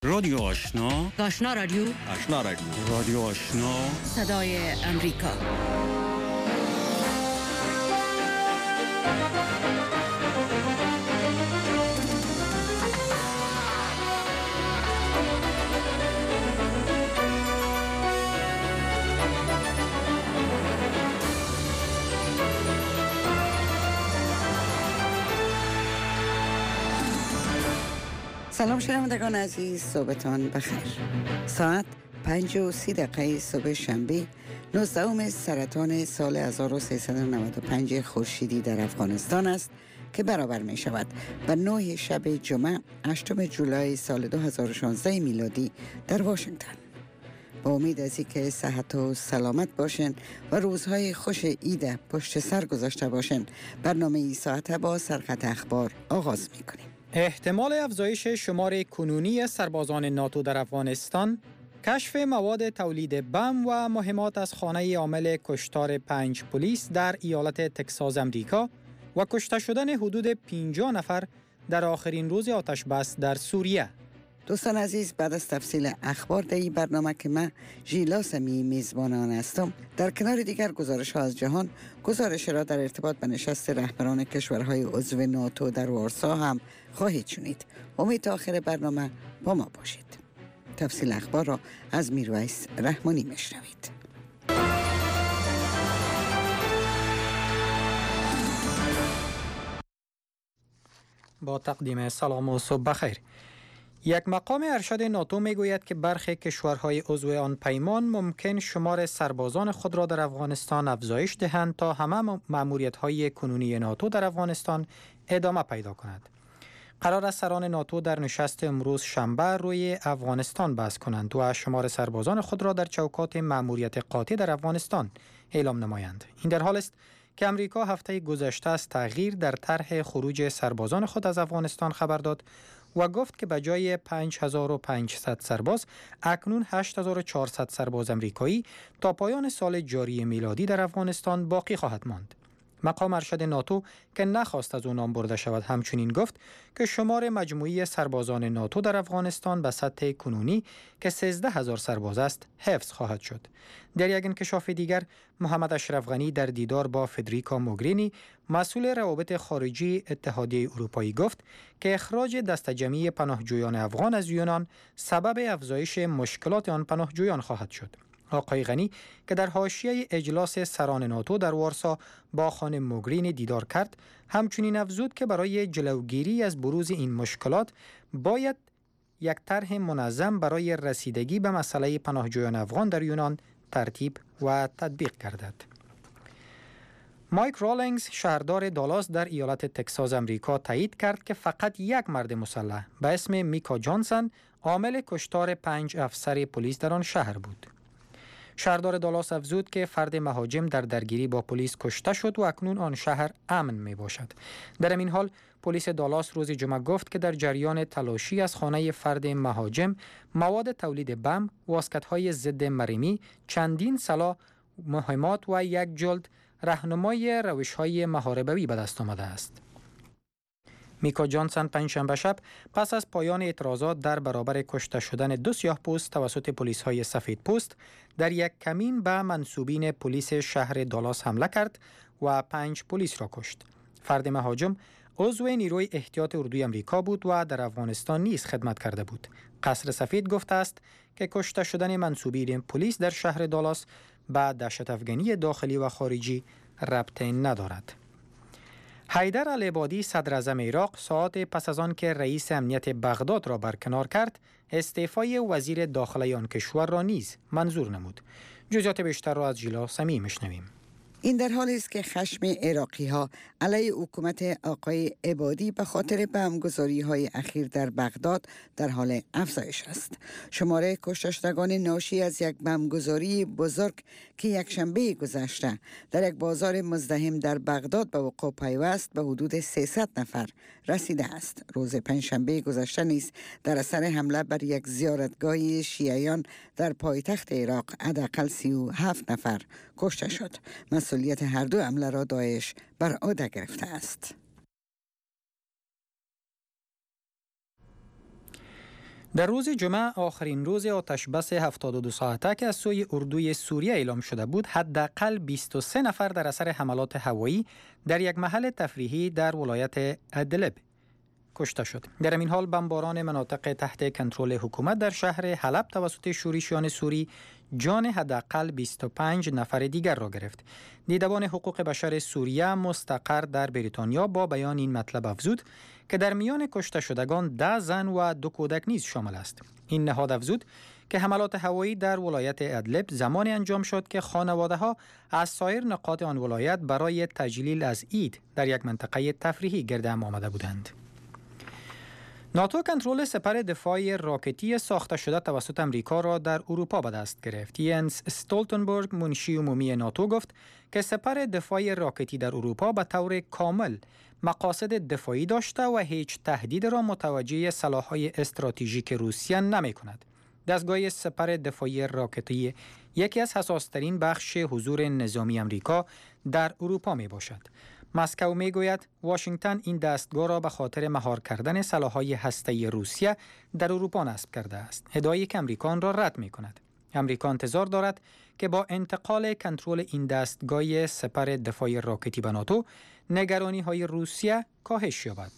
رادیو آشنا، آشنا رادیو، آشنا رادیو، رادیو آشنا، صدای امریکا. سلام شنوندگان عزیز، صبحتان بخیر. ساعت 5:30 صبح شنبه 19 سرطان سال 1395 خورشیدی در افغانستان است که برابر می شود با 9 شب جمعه 8 جولای سال 2016 میلادی در واشنگتن. با امید از اینکه صحت و سلامت باشین و روزهای خوش عید پشت سر گذاشته باشین، برنامه ای ساعت با سرخط اخبار آغاز می کنیم. احتمال افزایش شمار کنونی سربازان ناتو در افغانستان، کشف مواد تولید بم و مهمات از خانه عامل کشتار 5 پلیس در ایالت تکساس امریکا و کشته شدن حدود 50 نفر در آخرین روز آتش بس در سوریه. دوستان عزیز، بعد از تفصیل اخبار در این برنامه که من ژیلا سمی میزبان آن هستم، در کنار دیگر گزارش ها از جهان، گزارش را در ارتباط به نشست رهبران کشورهای عضو ناتو در وارسا هم خواهید شنید. امید تا آخر برنامه با ما باشید. تفصیل اخبار را از میرویس رحمانی میشنوید. با تقدیم سلام و صبح بخیر. یک مقام ارشد ناتو میگوید که برخی کشورهای عضو آن پیمان ممکن شمار سربازان خود را در افغانستان افزایش دهند تا همه مأموریت‌های کنونی ناتو در افغانستان ادامه پیدا کند. قرار است سران ناتو در نشست امروز شنبه روی افغانستان بحث کنند و شمار سربازان خود را در چوکات مأموریت قاطع در افغانستان اعلام نمایند. این در حال است که امریکا هفته گذشته از تغییر در طرح خروج سربازان خود از افغانستان خبر داد و گفت که به جای 5500 سرباز اکنون 8400 سرباز امریکایی تا پایان سال جاری میلادی در افغانستان باقی خواهد ماند. مقام ارشد ناتو که نخواست از او نام برده شود همچنین گفت که شمار مجموعی سربازان ناتو در افغانستان به سطح کنونی که 13000 سرباز است حفظ خواهد شد. در یک انکشاف دیگر، محمد اشرف غنی در دیدار با فدریکا موگرینی مسئول روابط خارجی اتحادیه اروپایی گفت که اخراج دست جمعی پناهجویان افغان از یونان سبب افزایش مشکلات آن پناهجویان خواهد شد. آقای غنی که در حاشیه اجلاس سران ناتو در وارسا با خانم موگرینی دیدار کرد، همچنین افزود که برای جلوگیری از بروز این مشکلات باید یک طرح منظم برای رسیدگی به مسئله پناهجویان افغان در یونان ترتیب و تطبیق گردد. مایک رالینگز شهردار دالاس در ایالت تکساس امریکا تایید کرد که فقط یک مرد مسلح به اسم میکا جانسن عامل کشتار 5 افسر پلیس در آن شهر بود. شهردار دالاس افزود که فرد مهاجم در درگیری با پلیس کشته شد و اکنون آن شهر امن می باشد. در این حال پلیس دالاس روز جمعه گفت که در جریان تلاشی از خانه فرد مهاجم مواد تولید بم، واسکت‌های ضد مرمی، چندین سلاح، مهمات و یک جلد راهنمای روش‌های محاربوی به دست آمده است. میکا جانسن پنجشنبه شب پس از پایان اعتراضات در برابر کشته شدن 2 سیاه‌پوست توسط پلیس‌های سفیدپوست در یک کمین به منسوبین پلیس شهر دالاس حمله کرد و 5 پلیس را کشت. فرد مهاجم عضو نیروی احتیاط اردوی امریکا بود و در افغانستان نیز خدمت کرده بود. قصر سفید گفته است که کشته شدن منسوبین پلیس در شهر دالاس به دهشت افغانی داخلی و خارجی ربطی ندارد. حیدر العبادی صدر اعظم عراق ساعات پس از آن که رئیس امنیت بغداد را برکنار کرد، استعفای وزیر داخلی آن کشور را نیز منظور نمود. جزئیات بیشتر را از ژیلا سمی میشنویم. این در حالی است که خشم عراقی ها علیه حکومت آقای عبادی به خاطر بمبگذاری های اخیر در بغداد در حال افزایش است. شماره کشته شدگان ناشی از یک بمبگذاری بزرگ که یک شنبه گذشته در یک بازار مزدحم در بغداد به وقوع پیوست به حدود 300 نفر رسیده است. روز پنجشنبه گذشته نیز در اثر حمله بر یک زیارتگاه شیعیان در پایتخت عراق حداقل 37 نفر کشته شد. مسئولیت هر دو حمله را داعش بر عهده گرفته است. در روز جمعه آخرین روز آتش بس 72 ساعته که از سوی اردوی سوریه اعلام شده بود، حداقل 23 نفر در اثر حملات هوایی در یک محل تفریحی در ولایت ادلب کشته شد. در این حال بمباران مناطق تحت کنترل حکومت در شهر حلب توسط شورشیان سوری جان حداقل 25 نفر دیگر را گرفت. دیدبان حقوق بشر سوریه مستقر در بریتانیا با بیان این مطلب افزود که در میان کشته شدگان 10 زن و 2 کودک نیز شامل است. این نهاد افزود که حملات هوایی در ولایت ادلب زمانی انجام شد که خانواده‌ها از سایر نقاط آن ولایت برای تجلیل از عید در یک منطقه تفریحی گرد هم آمده بودند. ناتو کنترل سپر دفاعی راکتی ساخته شده توسط امریکا را در اروپا به دست گرفت. ینس استولتنبرگ، منشی عمومی ناتو، گفت که سپر دفاعی راکتی در اروپا به طور کامل مقاصد دفاعی داشته و هیچ تهدید را متوجه سلاح‌های استراتژیک روسیه نمی‌کند. دستگاه سپر دفاعی راکتی یکی از حساس‌ترین بخش حضور نظامی امریکا در اروپا می‌باشد. مسکو میگوید واشنگتن این دستگاه را به خاطر مهار کردن سلاح‌های هسته‌ای روسیه در اروپا نصب کرده است. ادعای که امریکا آن را رد می‌کند. امریکا انتظار دارد که با انتقال کنترل این دستگاه سپر دفاعی راکتی به ناتو، نگرانی‌های روسیه کاهش یابد.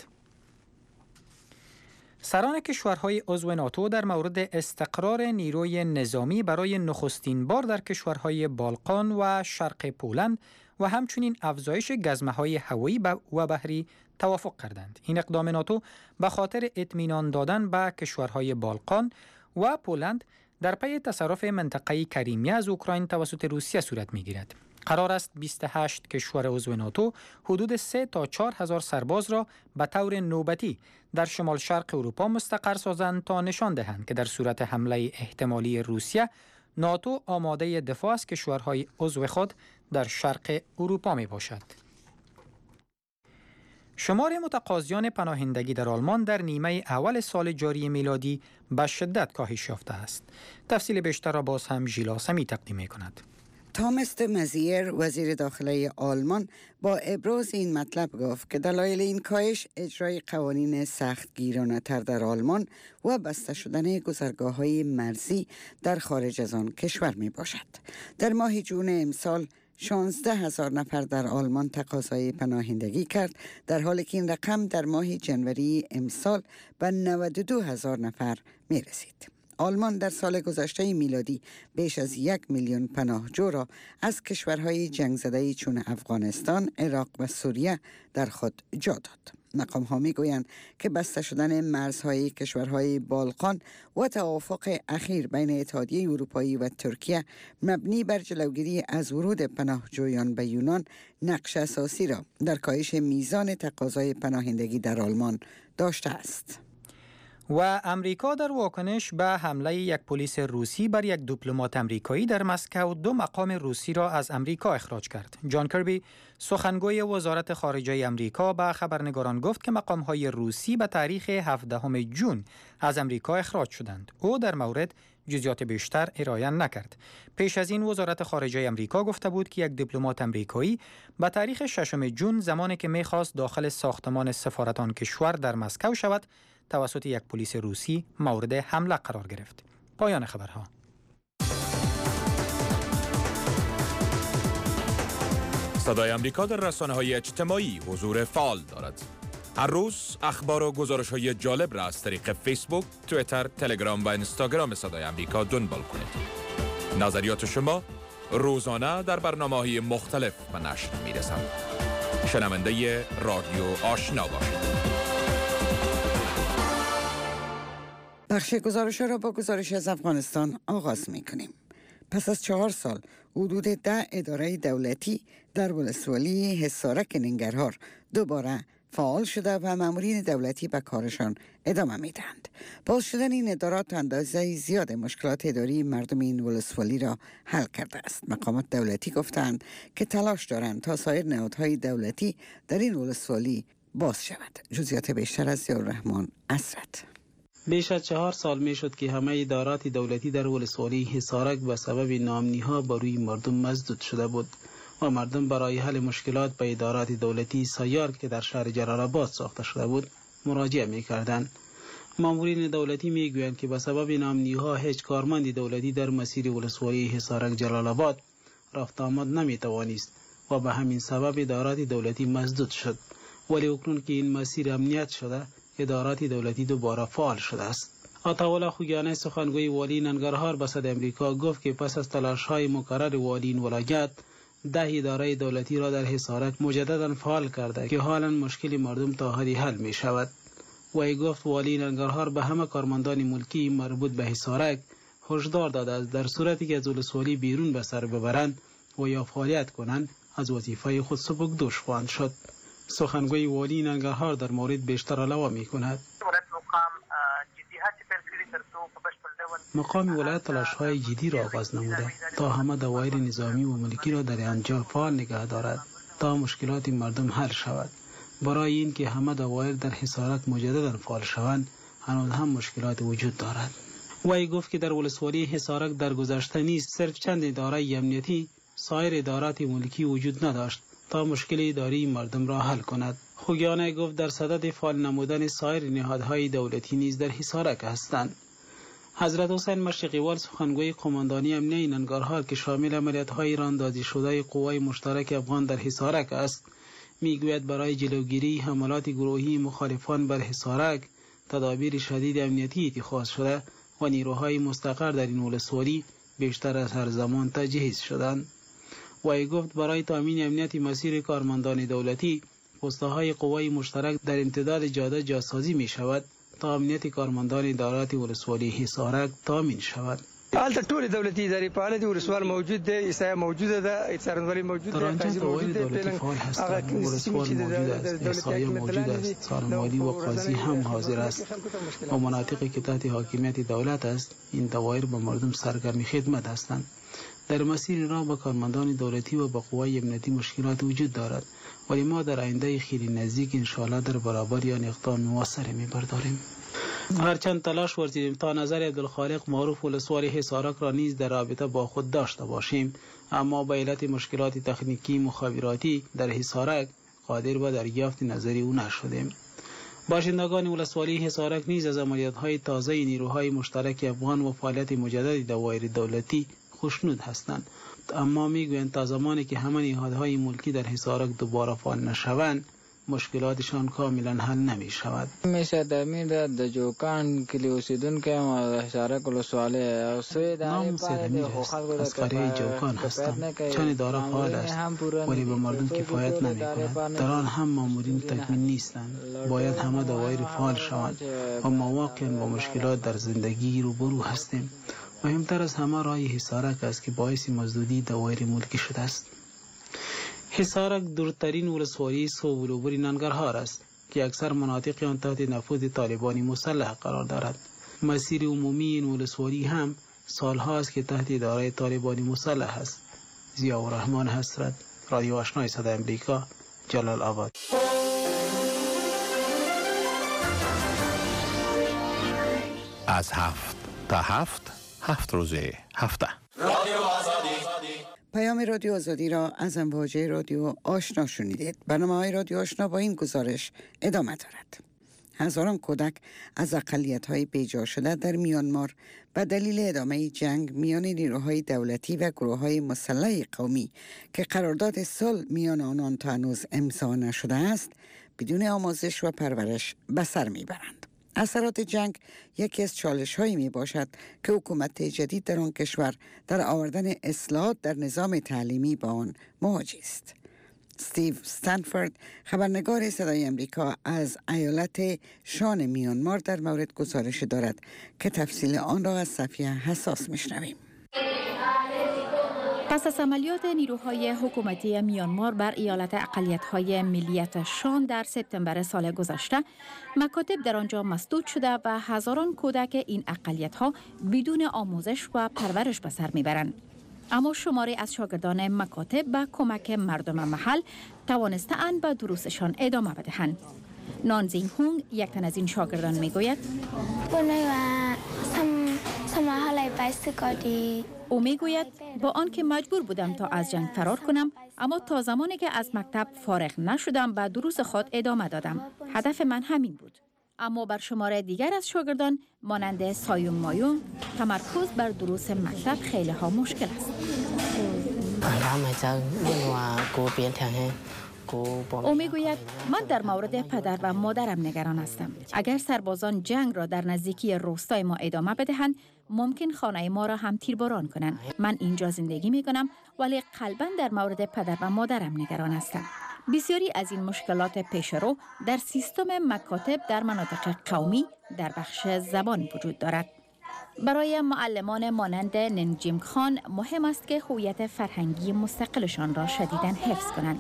سران کشورهای عضو ناتو در مورد استقرار نیروی نظامی برای نخستین بار در کشورهای بالقان و شرق پولند و همچنین افزایش گزمه‌های هوایی و بحری توافق کردند. این اقدام ناتو به خاطر اطمینان دادن به کشورهای بالقان و پولند در پی تصرف منطقه کریمیا از اوکراین توسط روسیه صورت می‌گیرد. قرار است 28 کشور عضو ناتو حدود 3 تا 4 هزار سرباز را به طور نوبتی در شمال شرق اروپا مستقر سازند تا نشان دهند که در صورت حمله احتمالی روسیه، ناتو آماده دفاع از کشورهای عضو خود در شرق اروپا می باشد. شمار متقاضیان پناهندگی در آلمان در نیمه اول سال جاری میلادی به شدت کاهش یافته است. تفصیل بیشتر را باز هم ژیلا سمی تقدیم می کند. تامس د مزیر، وزیر داخله آلمان، با ابراز این مطلب گفت که دلایل این کاهش اجرای قوانین سختگیرانه تر در آلمان و بسته شدن گذرگاه‌های مرزی در خارج از آن کشور می باشد. در ماه جون امسال 16,000 نفر در آلمان تقاضای پناهندگی کرد، در حالی که این رقم در ماه جنوری امسال به 92,000 نفر می رسید. آلمان در سال گذشته میلادی بیش از 1 میلیون پناهجو را از کشورهای جنگ زده چون افغانستان، عراق و سوریه در خود جا داد. مقام ها می گویند که بسته شدن مرزهای کشورهای بالقان و توافق اخیر بین اتحادیه اروپایی و ترکیه مبنی بر جلوگیری از ورود پناهجویان به یونان نقش اساسی را در کاهش میزان تقاضای پناهندگی در آلمان داشته است. و امریکا در واکنش به حمله یک پلیس روسی بر یک دیپلمات امریکایی در مسکو 2 مقام روسی را از امریکا اخراج کرد. جان کربی، سخنگوی وزارت خارجه امریکا، به خبرنگاران گفت که مقام‌های روسی به تاریخ 17 جون از امریکا اخراج شدند. او در مورد جزئیات بیشتر ارائه نکرد. پیش از این وزارت خارجه امریکا گفته بود که یک دیپلمات امریکایی به تاریخ 6 جون زمانی که می‌خواست داخل ساختمان سفارت آن کشور در مسکو شود، توسط یک پلیس روسی مورد حمله قرار گرفت. پایان خبرها. صدای امریکا در رسانه‌های اجتماعی حضور فعال دارد. هر روز اخبار و گزارش‌های جالب را از طریق فیسبوک، توییتر، تلگرام و اینستاگرام صدای امریکا دنبال کنید. نظریات شما روزانه در برنامه‌های مختلف به نشر می‌رسند. شنونده رادیو آشنا باشید. بخش گزارش را با گزارش از افغانستان آغاز می کنیم. پس از 4 سال حدود 10 اداره دولتی در ولسوالی حصارک ننگرهار دوباره فعال شده و مامورین دولتی به کارشان ادامه می دهند. باز شدن این ادارات اندازه زیاد مشکلات اداری مردم این ولسوالی را حل کرده است. مقامات دولتی گفتند که تلاش دارند تا سایر نهادهای دولتی در این ولسوالی باز شود. جزئیات بیشتر از ضیاءالرحمن اسرت. بیش از 4 سال می شد که همه ادارات دولتی در ولسوالی حصارک به سبب ناامنی‌ها بر روی مردم مسدود شده بود و مردم برای حل مشکلات به ادارات دولتی سیار که در شهر جلال آباد ساخته شده بود مراجعه می کردند. مامورین دولتی میگویند که به سبب ناامنی‌ها هیچ کارمند دولتی در مسیر ولسوالی حصارک جلال آباد رفت آمد نمیتوانست و به همین سبب ادارات دولتی مسدود شد. ولی اکنون که این مسیر امنیت شده، ادارات دولتی دوباره فعال شده است. عطاالله خوگیانی سخنگوی والی ننگرهار به صدای امریکا گفت که پس از تلاش‌های مکرر والی این ولایت 10 اداره دولتی را در حصارک مجددا فعال کرده که حالا مشکل مردم تا حدی حل می شود. وی گفت والی ننگرهار به همه کارمندان ملکی مربوط به حصارک هشدار داده است در صورتی که از ولسوالی بیرون به سر ببرند و یا فعالیت کنند از وظیفه خود سبکدوش خواهند شد. سخنگوی والی ننگرهار در مورد بیشتر علاوه می کند. مقام ولایت تلاش‌های جدی را آغاز نموده تا همه دوایر نظامی و ملکی را در آنجا فعال نگه دارد تا مشکلات مردم حل شود. برای اینکه همه دوایر در حصارک مجددا فعال شوند هنوز هم مشکلات وجود دارد. وی گفت که در ولسوالی حصارک در گذشته نیز صرف چند اداره امنیتی سایر ادارات ملکی وجود نداشت تا مشکل اداری مردم را حل کند. خوگیانی گفت در صدد فعال نمودن سایر نهادهای دولتی نیز در حصارک هستند. حضرت حسین مشرقیوال سخنگوی قماندانی امنیه ننگرهار که شامل عملیات‌های راندازی شده قوای مشترک افغان در حصارک است میگوید برای جلوگیری حملات گروهی مخالفان بر حصارک تدابیر شدید امنیتی اتخاذ شده و نیروهای مستقر در این ولسوالی بیشتر از هر زمان تجهیز شدند. وی گفت برای تامین امنیت مسیر کارمندان دولتی پست‌های قوای مشترک در امتداد جاده جاسازی می شود تا امنیت کارمندان ادارات ولسوالی حصارک تامین شود. حالت ټول دولتي ادارې په اړه د ولسوال موجود دی، ایسا موجوده ده، څارنوالي موجود در ده، آنجا دوایر دولتی فعال هستند. ولسوال موجود است، احصایی موجود است، څارنوالی و قاضی هم حاضر است و مناطقی که تحت حاکمیت دولت است این دوایر به مردم سرگرم خدمت هستند. در مسیر راه با کارمندان دولتی و با قوای امنیتی مشکلات وجود دارد ولی ما در آینده خیلی نزدیک انشاءالله در برابر یا اقدام موثر می‌برداریم. هرچند تلاش ورزیدیم تا نظر عبدالخالق معروف ولسوالی حصارک را نیز در رابطه با خود داشته باشیم، اما به علت مشکلات تکنیکی مخابراتی در حصارک قادر به دریافت نظری او نشدیم. باشندگان ولسوالی حصارک نیز از عملیات‌های تازه نیروهای مشترک افغان و فعالیت مجدد دوایر دولتی خوشنود هستند، اما میگویند تا زمانی که همه نهادهای ملکی در حصارک دوباره فعال نشوند مشکلاتشان کاملا حل نمی شود. میشه دمیر د جوکان کلی اوسیدونکو ما حصارک ولسوالی او سوی نام سیدمیر است، از قریه جوکان هستم. چند اداره فعال است ولی به مردم کفایت نمی کند. در آن هم مامورین تکمیل نیستند. باید همه دوایر فعال شوند و ما واقعا با مشکلات در زندگی روبرو هستیم. مهمتر از همه رای حصارک است که باعث مزدودی دوایر ملکی شده است. حصارک دورترین ولسوالی سوبلوبر ننگرهار است که اکثر مناطق آن تحت نفوذ طالبانی مسلح قرار دارد. مسیر عمومی این ولسوالی هم سالها است که تحت اداره طالبانی مسلح است. ضیاءالرحمن حسرت، رادیو آشنای صدای امریکا، جلال آباد. از 7 تا 7 روز هفته. پیام رادیو آزادی را از امواج رادیو آشنا شنیدید. برنامه‌های رادیو آشنا با این گزارش ادامه دارد. هزاران کودک از اقلیت‌های بیجا شده در میانمار به دلیل ادامه جنگ میان نیروهای دولتی و گروه‌های مسلح قومی که قرارداد صلح میان آنان تا هنوز امضا نشده است، بدون آموزش و پرورش به سر میبرند. اثرات جنگ یکی از چالش‌هایی میباشد که حکومت جدید در آن کشور در آوردن اصلاحات در نظام تعلیمی با آن مواجه است. استیو استنفورد، خبرنگار صدای امریکا از ایالت شان میانمار، در مورد گزارش دارد که تفصیل آن را از صفحه حساس میشنویم. پس از عملیات نیروهای حکومتی میانمار بر ایالت اقلیت‌های ملیت شان در سپتامبر سال گذشته، مکاتب در آنجا مسدود شده و هزاران کودک این اقلیت‌ها بدون آموزش و پرورش به سر میبرند. اما شماری از شاگردان مکاتب با کمک مردم محل توانسته‌اند به دروسشان ادامه بدهند. نان زینگ هونگ، یک تن از این شاگردان میگوید او میگوید با آنکه مجبور بودم تا از جنگ فرار کنم، اما تا زمانی که از مکتب فارغ نشدم به دروس خود ادامه دادم. هدف من همین بود. اما بر شماره دیگر از شاگردان مانند سایون مایون تمرکز بر دروس مکتب خیلی ها مشکل است. او میگوید من در مورد پدر و مادرم نگران هستم. اگر سربازان جنگ را در نزدیکی روستای ما ادامه بدهند ممکن خانه ما را هم تیرباران کنند. من اینجا زندگی می کنم ولی قلباً در مورد پدر و مادرم نگران هستم. بسیاری از این مشکلات پیشرو در سیستم مکاتب در مناطق قومی در بخش زبان وجود دارد. برای معلمان مانند ننجیم خان مهم است که هویت فرهنگی مستقلشان را شدیداً حفظ کنند.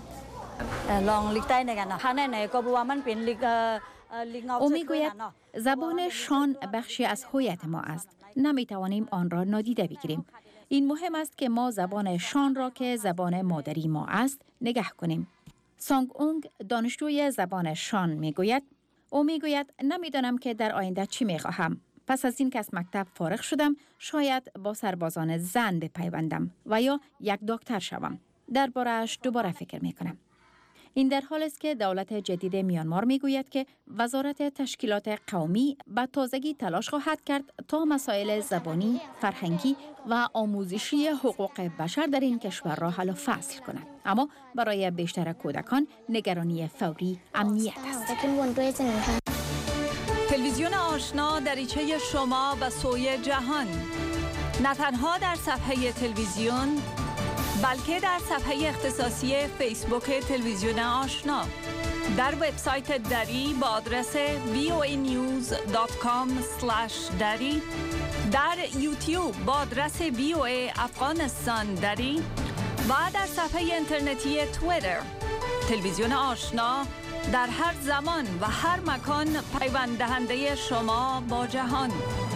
او میگوید زبان شان بخشی از هویت ما است. نمیتوانیم آن را نادیده بگیریم. این مهم است که ما زبان شان را که زبان مادری ما است نگه کنیم. سانگ اونگ دانشجوی زبان شان میگوید او میگوید نمیدانم که در آینده چی میخواهم. پس از این که از مکتب فارغ شدم شاید با سربازان زن بپیوندم و یا یک دکتر شوم. درباره‌اش دوباره فکر میکنم. این در حال است که دولت جدید میانمار میگوید که وزارت تشکیلات قومی به تازگی تلاش خواهد کرد تا مسائل زبانی، فرهنگی و آموزشی حقوق بشر در این کشور را حل و فصل کند. اما برای بیشتر کودکان نگرانی فوری امنیت است. تلویزیون آشنا دریچه شما و سوی جهان، نه تنها در صفحه تلویزیون بلکه در صفحه اختصاصی فیسبوک تلویزیون آشنا، در وبسایت دری با آدرس voanews.com/dari، در یوتیوب با آدرس VOA افغانستان دری و در صفحه اینترنتی توییتر. تلویزیون آشنا در هر زمان و هر مکان پیوند دهنده شما با جهان.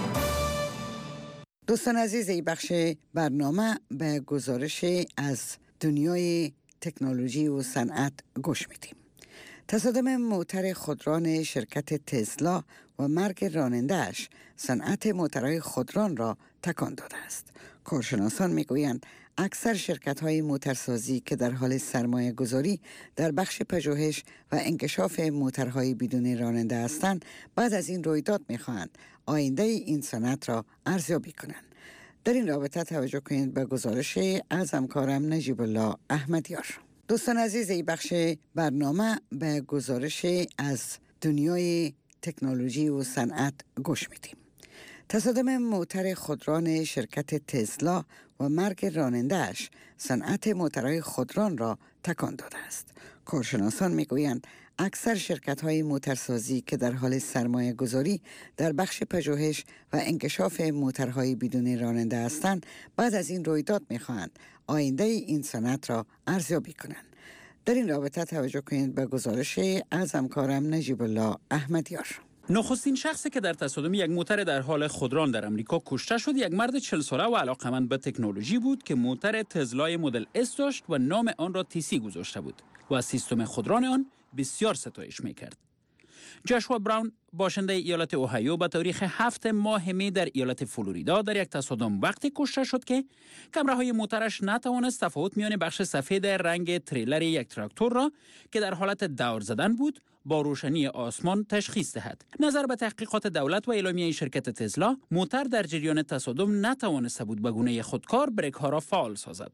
دوستان عزیز، این بخش برنامه به گزارش از دنیای تکنولوژی و صنعت گوش میدیم. تصادم موتر خودران شرکت تسلا و مرگ راننده‌اش صنعت موترهای خودران را تکان داده است. کارشناسان میگویند اکثر شرکت‌های موترسازی که در حال سرمایه گذاری در بخش پژوهش و انکشاف موترهای بدون راننده هستند، بعد از این رویداد می‌خواهند آینده این صنعت را ارزیابی کنند. در این رابطه توجه کنید به گزارش از همکارم نجیب الله احمدیار. دوستان عزیز، این بخش برنامه به گزارش از دنیای تکنولوژی و صنعت گوش میدیم. تصادم موتر خودران شرکت تسلا و مرگ راننده‌اش صنعت موترهای خودران را تکان داده است. کارشناسان میگویند اکثر شرکت‌های موترسازی که در حال سرمایه گذاری در بخش پژوهش و انکشاف موترهای بدون راننده هستند، بعد از این رویداد می‌خواهند آینده این صنعت را ارزیابی کنند. در این رابطه توجه کنید به گزارش از همکارم نجیب الله احمدیار. نخستین شخصی که در تصادم یک موتر در حال خودران در امریکا کشته شد یک مرد 40 ساله و علاقمند به تکنولوژی بود که موتر تسلای مدل S داشت و نام آن را TC گذاشته بود و از سیستم خودران آن بسیار ستایش می‌کرد. جاشوا براون باشنده ایالت اوهایو به تاریخ 7 ماه می در ایالت فلوریدا در یک تصادم وقتی کشته شد که کامراهای موترش نتوانست تفاوت میان بخش سفید رنگ تریلر یک تراکتور را که در حالت دور زدن بود با روشنی آسمان تشخیص دهد. نظر به تحقیقات دولت و اعلامیه شرکت تسلا، موتر در جریان تصادم نتوانسته بود به گونه خودکار بریک ها را فعال سازد.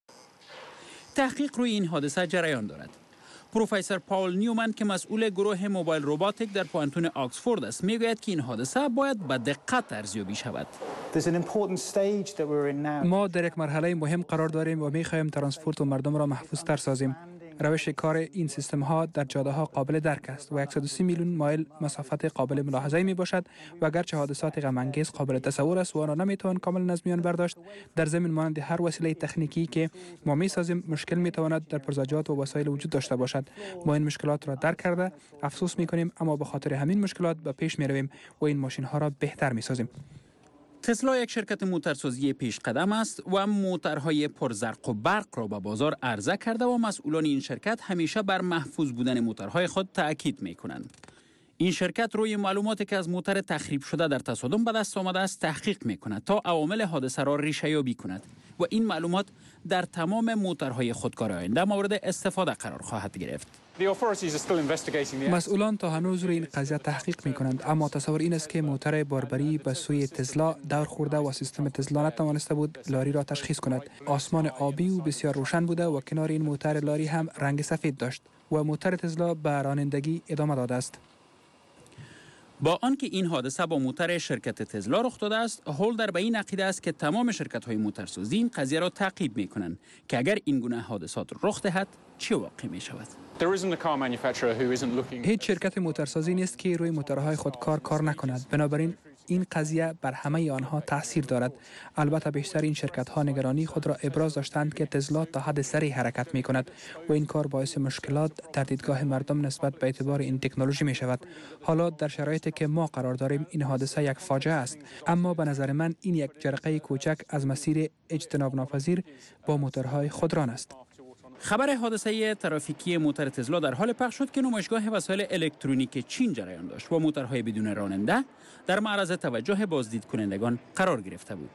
تحقیق روی این حادثه جریان دارد. پروفسور پاول نیومن که مسئول گروه موبایل روباتیک در پوانتون آکسفورد است میگوید که این حادثه باید به دقت ارزیابی شود. ما در یک مرحله مهم قرار داریم و می‌خواهیم ترانسپورت و مردم را محفوظتر سازیم. روش کار این سیستم ها در جاده ها قابل درک است و 130 میلیون مایل مسافت قابل ملاحظه می باشد و اگرچه حادثات غم انگیز قابل تصور است و آن را نمیتوان کاملا از میان برداشت، در ضمن مانند هر وسیله تکنیکی که ما می سازیم مشکل می تواند در پرزجات و وسایل وجود داشته باشد. ما این مشکلات را درک کرده افسوس می کنیم، اما به خاطر همین مشکلات به پیش می رویم و این ماشین ها را بهتر می سازیم. تسلا یک شرکت موترسازی پیش قدم است و موترهای پرزرق و برق را به بازار عرضه کرده و مسئولان این شرکت همیشه بر محفوظ بودن موترهای خود تأکید می کنند. این شرکت روی معلوماتی که از موتر تخریب شده در تصادم به دست آمده است تحقیق می کند تا عوامل حادثه را ریشه یابی کند و این معلومات در تمام موترهای خودکار آینده مورد استفاده قرار خواهد گرفت. مسئولان تا هنوز روی این قضیه تحقیق می کنند، اما تصور این است که موتور باربری به سوی تسلا دور خورده و سیستم تسلا نتوانسته بود لاری را تشخیص کند. آسمان آبی و بسیار روشن بوده و کنار این موتور لاری هم رنگ سفید داشت و موتور تسلا به رانندگی ادامه داده است. با آنکه این حادثه با موتر شرکت تسلا رخ داده است، هولدر به این عقیده است که تمام شرکت‌های موتورسازی این قضیه را تعقیب می‌کنند که اگر این گونه حادثات رخ دهد چه واقع می‌شود. هیچ شرکت موتورسازی نیست که روی موتورهای خودکار کار نکند، بنابراین این قضیه بر همه آنها تاثیر دارد. البته بیشتر این شرکت‌ها نگرانی خود را ابراز داشتند که تسلا تا حد سریع حرکت می‌کند و این کار باعث مشکلات در دیدگاه مردم نسبت به اعتبار این تکنولوژی می‌شود. حالا در شرایطی که ما قرار داریم این حادثه یک فاجعه است، اما به نظر من این یک جرقه کوچک از مسیر اجتناب ناپذیر با موتورهای خودران است. خبر حادثه ترافیکی موتور تسلا در حال پخش شد که نمایشگاه وسایل الکترونیک چین جریان داشت و موتورهای بدون راننده در معرض توجه بازدید کنندگان قرار گرفته بود.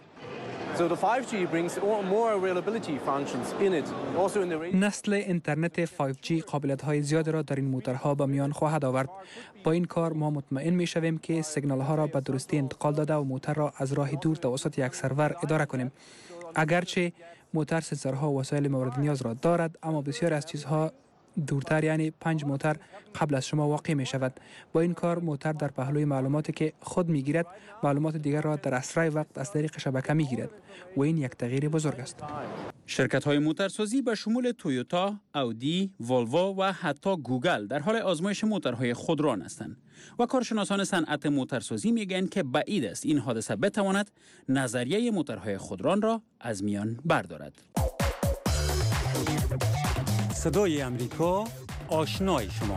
نسل اینترنت 5G قابلیت‌های زیاد را در این موتورها به میان خواهد آورد. با این کار ما مطمئن می‌شویم که سیگنال‌ها را به درستی انتقال داده و موتور را از راه دور توسط یک سرور اداره کنیم. اگرچه موتور سنسورها و وسایل مورد نیاز را دارد، اما بسیار از چیزها دورتر، یعنی 5 موتور قبل از شما واقع می شود. با این کار موتور در پهلوی معلوماتی که خود می گیرد معلومات دیگر را در اسرع وقت از طریق شبکه می گیرد و این یک تغییر بزرگ است. شرکت های موتورسازی به شمول تویوتا، اودی، والوو و حتی گوگل در حال آزمایش موتورهای خودران هستند و کارشناسان صنعت موتورسازی میگن که بعید است این حادثه بتواند نظریه موتورهای خودران را از میان بردارد. صدای امریکا، آشنای شما.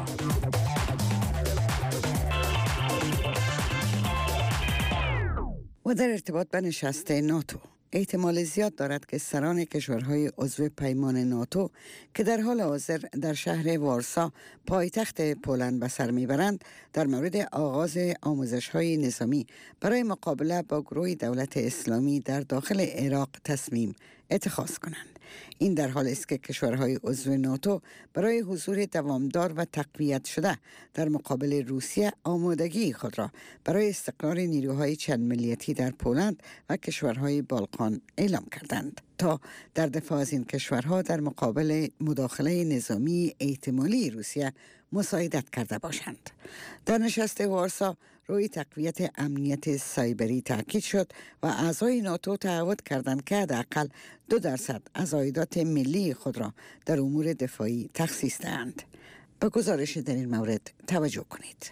و در ارتباط به نشست ناتو، احتمال زیاد دارد که سران کشورهای عضو پیمان ناتو که در حال حاضر در شهر وارسا پایتخت پولند به سر میبرند در مورد آغاز آموزش‌های نظامی برای مقابله با گروه دولت اسلامی در داخل عراق تصمیم اتخاذ کنند. این در حالی است که کشورهای عضو ناتو برای حضور دوامدار و تقویت شده در مقابل روسیه آمادگی خود را برای استقرار نیروهای چند ملیتی در پولند و کشورهای بالقان اعلام کردند تا در دفاع از این کشورها در مقابل مداخله نظامی احتمالی روسیه مساعدت کرده باشند. در نشست وارسا روی تقویت امنیت سایبری تاکید شد و اعضای ناتو تعهد کردند که حداقل 2% از عایدات ملی خود را در امور دفاعی تخصیص دهند. به گزارش در این مورد توجه کنید.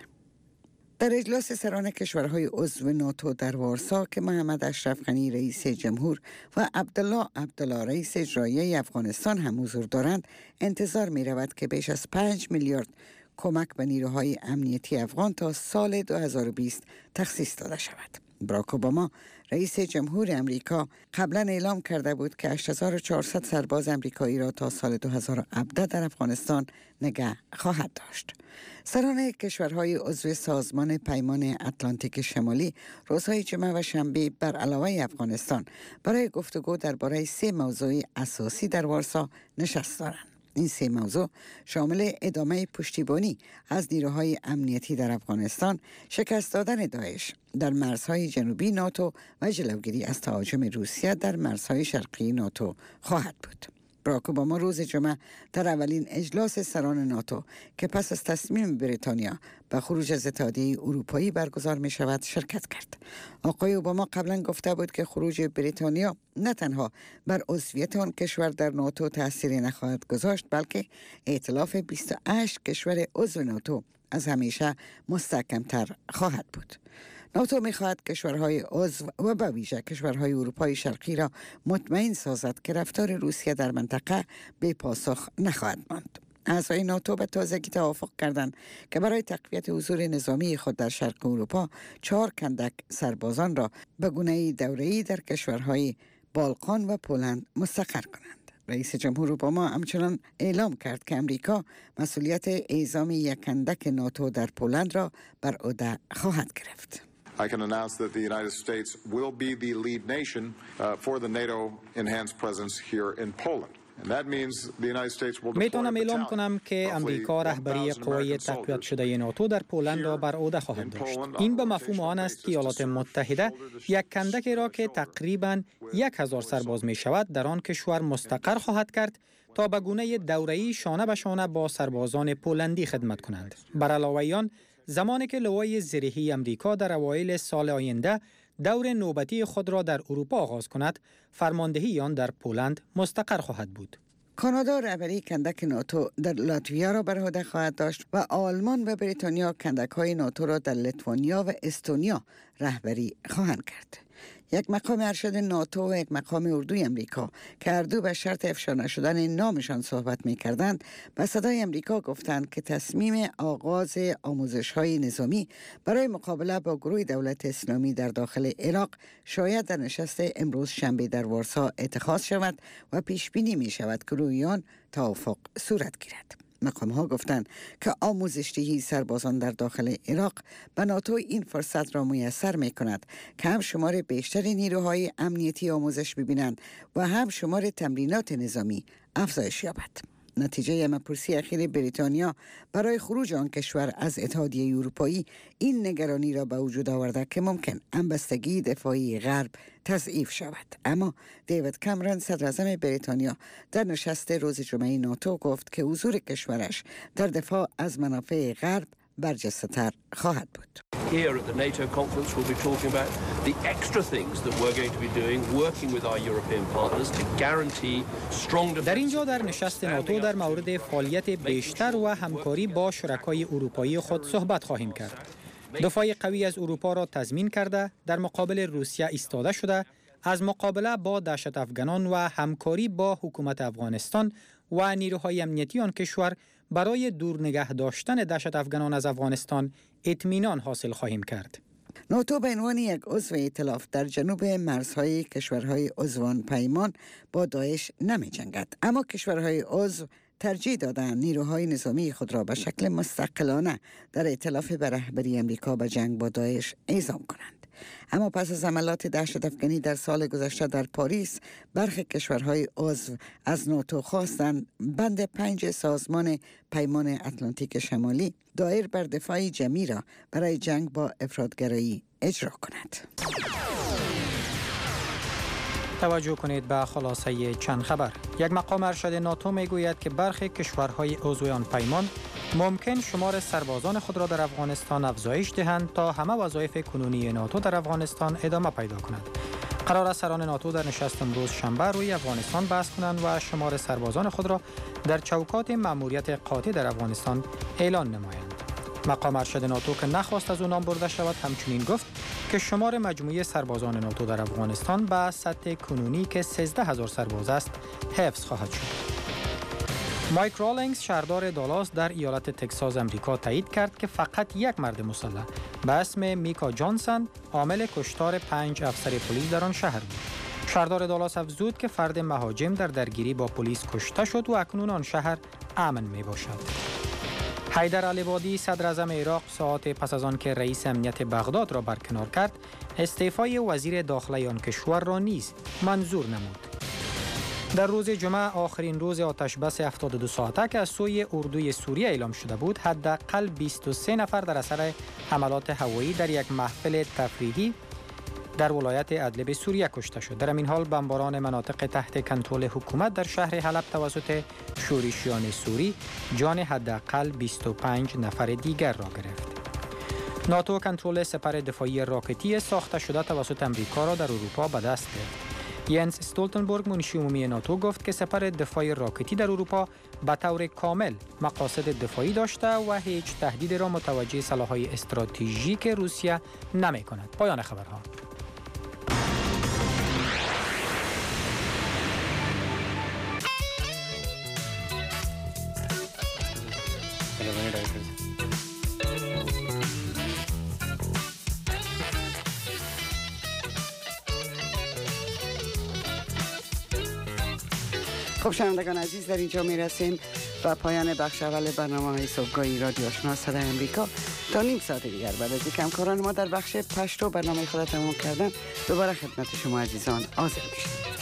در اجلاس سران کشورهای عضو ناتو در وارسا که محمد اشرف غنی رئیس جمهور و عبدالله رئیس اجرایی افغانستان هم حضور دارند، انتظار می رود که بیش از 5 میلیارد کمک به نیروهای امنیتی افغان تا سال 2020 تخصیص داده شود. باراک اوباما رئیس جمهور امریکا قبلا اعلام کرده بود که 8400 سرباز امریکایی را تا سال 2017 در افغانستان نگه خواهد داشت. سران کشورهای عضو سازمان پیمان اتلانتیک شمالی روزهای جمعه و شنبه بر علاوه افغانستان برای گفتگو درباره 3 موضوع اساسی در وارسا نشست دارند. این 3 موضوع شامل ادامه پشتیبانی از نیروهای امنیتی در افغانستان، شکست دادن داعش در مرزهای جنوبی ناتو و جلوگیری از تهاجم روسیه در مرزهای شرقی ناتو خواهد بود. باراک اوباما روز جمعه در اولین اجلاس سران ناتو که پس از تصمیم بریتانیا به خروج از اتحادیه اروپایی برگزار می شود شرکت کرد. آقای اوباما قبلا گفته بود که خروج بریتانیا نه تنها بر عضویت آن کشور در ناتو تأثیری نخواهد گذاشت، بلکه ائتلاف 28 کشور عضو ناتو از همیشه مستحکمتر خواهد بود. ناتو می‌خواهد کشورهای عضو و به ویژه کشورهای اروپای شرقی را مطمئن سازد که رفتار روسیه در منطقه بی پاسخ نخواهد ماند. اعضای ناتو به تازگی توافق کردند که برای تقویت حضور نظامی خود در شرق اروپا 4 کندک سربازان را به گونه دوره‌ای در کشورهای بالقان و پولند مستقر کنند. رئیس جمهور اوباما همچنان اعلام کرد که امریکا مسئولیت اعزام یک کندک ناتو در پولند را بر عهده خواهد گرفت. I can announce that the United States will be the lead nation for the NATO enhanced presence here in Poland. میتونم اعلام کنم که امریکا رهبری قوای تقویت شده ناتو در پولند را بر عهده خواهد داشت. این به مفهوم آن است که ایالات متحده یک کندکی را که تقریباً 1000 سرباز می شود در آن کشور مستقر خواهد کرد تا به گونه دوره‌ای شانه به شانه با سربازان پولندی خدمت کنند. بر علاوه آن، زمانی که لوای زرهی امریکا در اوایل سال آینده دور نوبتی خود را در اروپا آغاز کند، فرماندهی آن در پولند مستقر خواهد بود. کانادا رهبری کندک ناتو در لاتویا را بر عهده خواهد داشت و آلمان و بریتانیا کندک‌های ناتو را در لیتوانیا و استونیا رهبری خواهند کرد. یک مقام ارشد ناتو و یک مقام اردوی امریکا که هر دو به شرط افشا نشدن نامشان صحبت می کردند به صدای امریکا گفتند که تصمیم آغاز آموزش‌های نظامی برای مقابله با گروه دولت اسلامی در داخل عراق شاید در نشست امروز شنبه در وارسا اتخاذ شود و پیش بینی می شود که روی آن توافق صورت گیرد. مقام ها گفتند که آموزش‌دهی سربازان در داخل عراق به ناتو این فرصت را میسر می کند که هم شمار بیشتری نیروهای امنیتی آموزش ببینند و هم شمار تمرینات نظامی افزایش یابد. نتیجه مپرسی اخیر بریتانیا برای خروج آن کشور از اتحادیه اروپایی این نگرانی را به وجود آورده که ممکن همبستگی دفاعی غرب تضعیف شود. اما دیوید کامرون صدراعظم بریتانیا در نشست روز جمعه ناتو گفت که حضور کشورش در دفاع از منافع غرب برجسته‌تر خواهد بود. Here at the NATO conference we'll be talking about the extra things that we're going to be doing, working with our European partners to guarantee strong defense. در اینجا در نشست ناتو در مورد فعالیت بیشتر و همکاری با شرکای اروپایی خود صحبت خواهیم کرد. دفاع قوی از اروپا را تضمین کرده، در مقابل روسیه ایستاده شده، از مقابله با دهشت افغانان و همکاری با حکومت افغانستان و نیروهای امنیتی آن کشور برای دور نگه داشتن دهشت افغانان از افغانستان اطمینان حاصل خواهیم کرد. ناتو به عنوان یک عضو ائتلاف در جنوب مرزهای کشورهای عضوان پیمان با داعش نمی جنگد، اما کشورهای عضو ترجیح دادند نیروهای نظامی خود را به شکل مستقلانه در ائتلاف به رهبری امریکا به جنگ با داعش اعزام کنند. اما پس از عملیات دهشت افغانی در سال گذشته در پاریس، برخی کشورهای عضو از ناتو خواستند بند 5 سازمان پیمان اتلانتیک شمالی دایر بر دفاع جمعی را برای جنگ با افراطگرایی اجرا کند. توجه کنید به خلاصه چند خبر. یک مقام ارشد ناتو میگوید که برخی کشورهای عضو آن پیمان ممکن شمار سربازان خود را در افغانستان افزایش دهند تا همه وظایف کنونی ناتو در افغانستان ادامه پیدا کنند. قرار است سران ناتو در نشست امروز شنبه روی افغانستان بحث کنند و شمار سربازان خود را در چوکات مأموریت قاطع در افغانستان اعلان نمایند. مقام ارشد ناتو که نخواست از او نام برده شود همچنین گفت که شمار مجموعی سربازان ناتو در افغانستان به سطح کنونی که 13000 سرباز است حفظ خواهد شد. مایک رالینگز شهردار دالاس در ایالت تگزاس امریکا تایید کرد که فقط یک مرد مسلح به اسم میکا جانسن عامل کشتار 5 افسر پلیس در آن شهر بود. شهردار دالاس افزود که فرد مهاجم در درگیری با پلیس کشته شد و اکنون آن شهر امن می باشد. حیدر العبادی صدر اعظم عراق ساعات پس از آن که رئیس امنیت بغداد را برکنار کرد، استعفای وزیر داخلی آن کشور را نیز منظور نمود. در روز جمعه آخرین روز آتش بس 72 ساعته که از سوی اردوی سوریه اعلام شده بود، حداقل 23 نفر در اثر حملات هوایی در یک محفل تفریحی در ولایت ادلب سوریه کشته شد. در این حال بمباران مناطق تحت کنترل حکومت در شهر حلب توسط شورشیان سوری جان حداقل 25 نفر دیگر را گرفت. ناتو کنترل سپر دفاعی راکتی ساخته شده توسط امریکا را در اروپا به دست گرفت. ینس استولتنبرگ منشی عمومی ناتو گفت که سپر دفاعی راکتی در اروپا به طور کامل مقاصد دفاعی داشته و هیچ تهدید را متوجه سلاح‌های استراتژیک روسیه نمی‌کند. پایان خبرها. خب شنوندگان عزیز، در اینجا می رسیم و پایان بخش اول برنامه صبحگاهی رادیو آشنا صدای امریکا. تا نیم ساعت دیگر بعد از اینکه همکاران ما در بخش پشتو برنامه خود تمام کردن، دوباره خدمت شما عزیزان حاضر میشیم.